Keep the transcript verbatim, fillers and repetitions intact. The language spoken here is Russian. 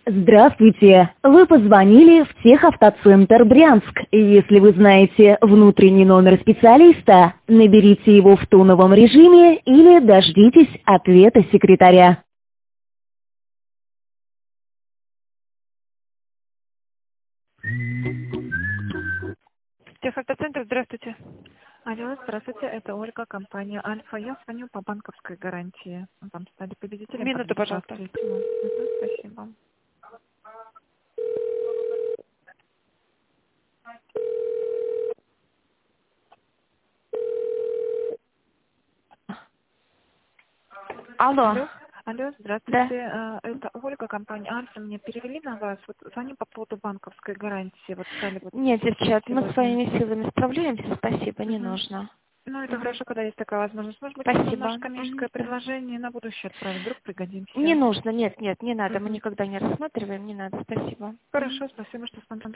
Здравствуйте! Вы позвонили в техавтоцентр Брянск. Если вы знаете внутренний номер специалиста, наберите его в тоновом режиме или дождитесь ответа секретаря. Техавтоцентр, здравствуйте. Алло, здравствуйте, это Ольга, компания Альфа. Я звоню по банковской гарантии. Вам стали победителем. Минуту, пожалуйста. Мгм, спасибо. Алло. Алло, алло, Да. здравствуйте. э, Это Ольга, компания Альфа. Мне перевели на вас. Вот звоню по поводу банковской гарантии. Вот стали вот Нет, девчат, мы сегодня. своими силами справляемся, спасибо, не Мгм. нужно. Ну, это Мгм. хорошо, когда есть такая возможность. Может быть, вам Спасибо. наше коммерческое Мгм, да. предложение на будущее отправить. Вдруг Не пригодимся. нужно, нет, нет, не надо, мы Мгм. никогда не рассматриваем, не надо, спасибо. Мгм. Хорошо, спасибо, что смотрите.